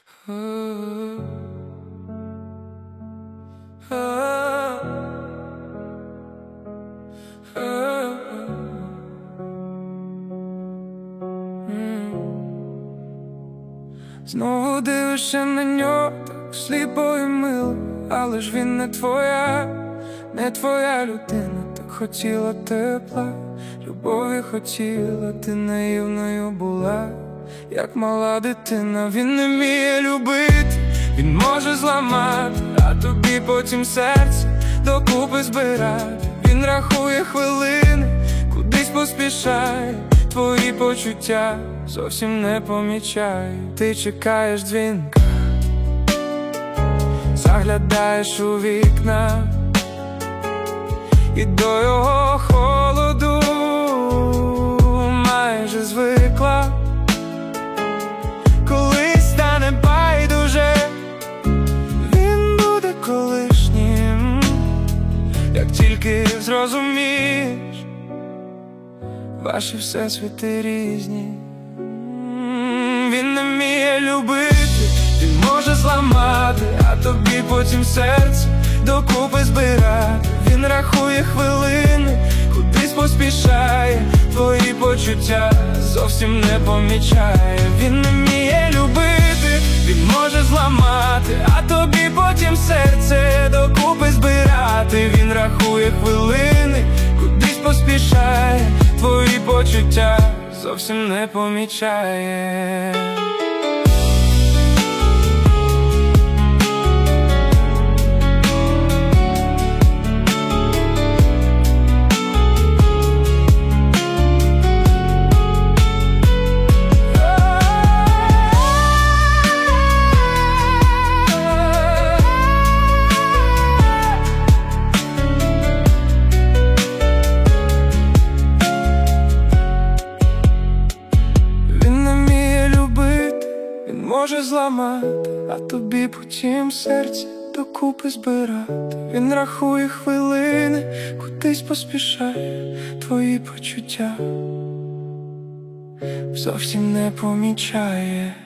Знову дивишся на нього так сліпо і мило, але ж він не твоя людина. Так хотіла тепла, любові хотіла, ти наївною була, як мала дитина. Він не вміє любити, він може зламати, а тобі потім серце докупи збирати. Він рахує хвилини, кудись поспішає, твої почуття зовсім не помічає. Ти чекаєш дзвінка, заглядаєш у вікна, і до його холоду майже звикла. Колись стане байдуже, він буде колишнім, як тільки зрозумієш, ваші всесвіти різні. Він не вміє любити, він може зламати, а тобі потім серце докупи збирати. Він рахує хвилини, кудись поспішає, твої почуття зовсім не помічає. Він не вміє любити, він може зламати, а тобі потім серце докупи збирати. Він рахує хвилини, кудись поспішає, твої почуття зовсім не помічає. Може зламати, а тобі потім серце докупи збирати. Він рахує хвилини, кудись поспішає, твої почуття зовсім не помічає.